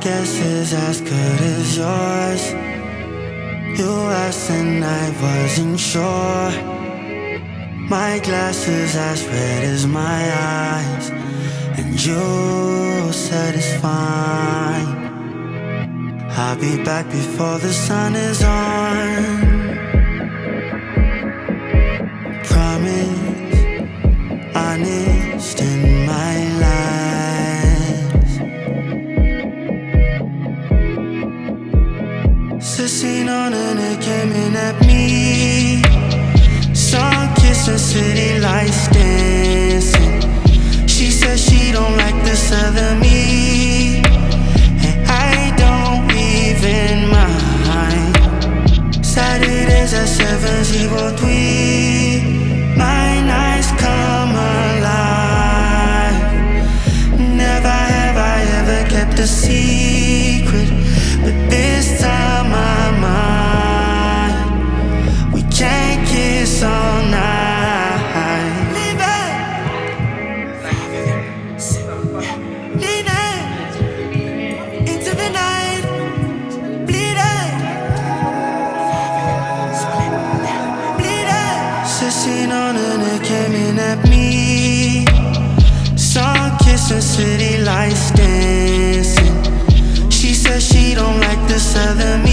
guess is as good as yours. You asked and I wasn't sure. My glass is as red as my eyes, and you said it's fine. I'll be back before the sun is on. Promise, honest in my lies. Sissing on and it came in at me. Sun kissing, city lights dancing. She says she don't like the southern me, and I don't even mind. Saturdays at 7:03, my nights come alive. Never have I ever kept a secret, but this time I'm mine. We can't kiss all night. Leave it, lean it into the night. Bleed it, bleed it. Sissing on and it came in at me. Sun kissing, city lights dancing. She says she don't like the southern